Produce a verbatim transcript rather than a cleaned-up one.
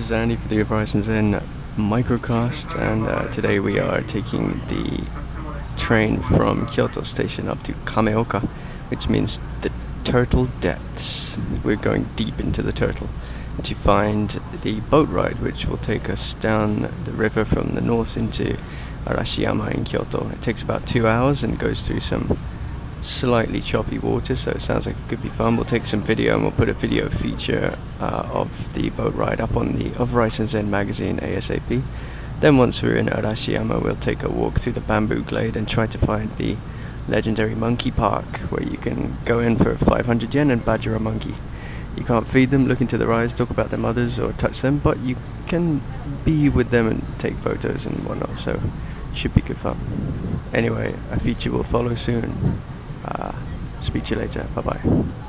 is Andy for the Horizon Zen microcast, and uh, today we are taking the train from Kyoto Station up to Kameoka, which means the turtle depths. We're going deep into the turtle to find the boat ride, which will take us down the river from the north into Arashiyama in Kyoto. It takes about two hours and goes through some slightly choppy water, so it sounds like it could be fun. We'll take some video and we'll put a video feature uh, of the boat ride up on the of Horizon Zen magazine ASAP. Then once we're in Arashiyama, we'll take a walk through the bamboo glade and try to find the legendary monkey park, where you can go in for five hundred yen and badger a monkey. You can't feed them, look into their eyes, talk about their mothers or touch them, but you can be with them and take photos and whatnot, so it should be good fun. Anyway, a feature will follow soon. Uh, speak to you later. Bye bye.